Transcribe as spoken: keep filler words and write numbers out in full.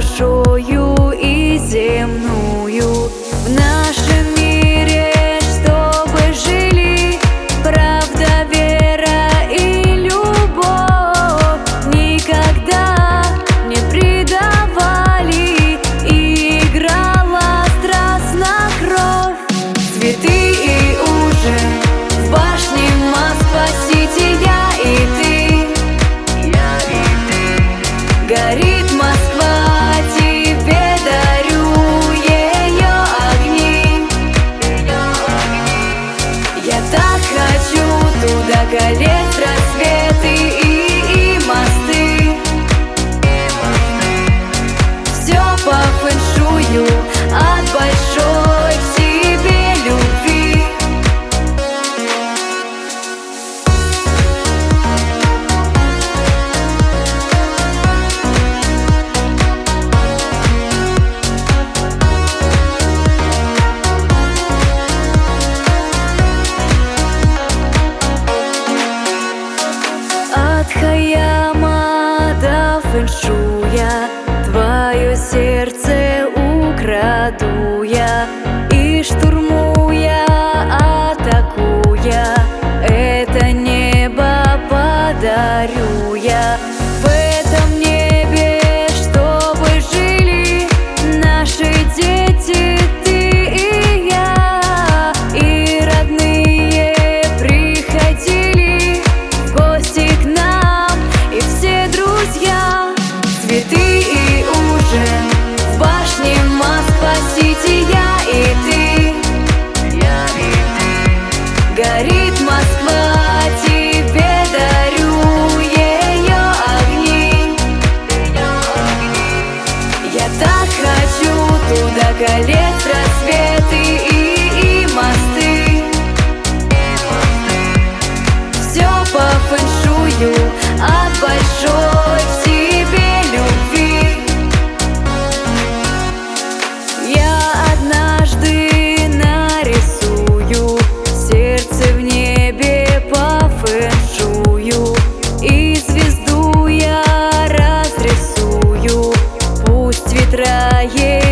большую и земную. В нашем мире, чтобы жили правда, вера и любовь, никогда не предавали, и играла страстно кровь. Цветы и ужин в башне Москва-Сити, я и ты, я и ты. Горит Москва, тебе дарю ее огни, ее огни. Я так хочу туда колец, рассветы и, и мосты, и мосты. Все по фэншую от большой к тебе любви. От Хаяма до фэншуя твое сердце украду я, и штурмуя, атакуя, это небо подарю я. В этом небе, чтобы жили наши дети, ты и я, и родные приходили в гости к нам, и все друзья. Цветы и ужин в башне Москва-Сити, я и ты, я и ты. Горит Москва, тебе дарю ее огни, ее огни. Я так хочу туда колец, рассветы и, и мосты, и мосты. Все по фэншую от большой к тебе любви. Я однажды нарисую сердце в небе по фэншую, и звезду я разрисую, пусть ветра ей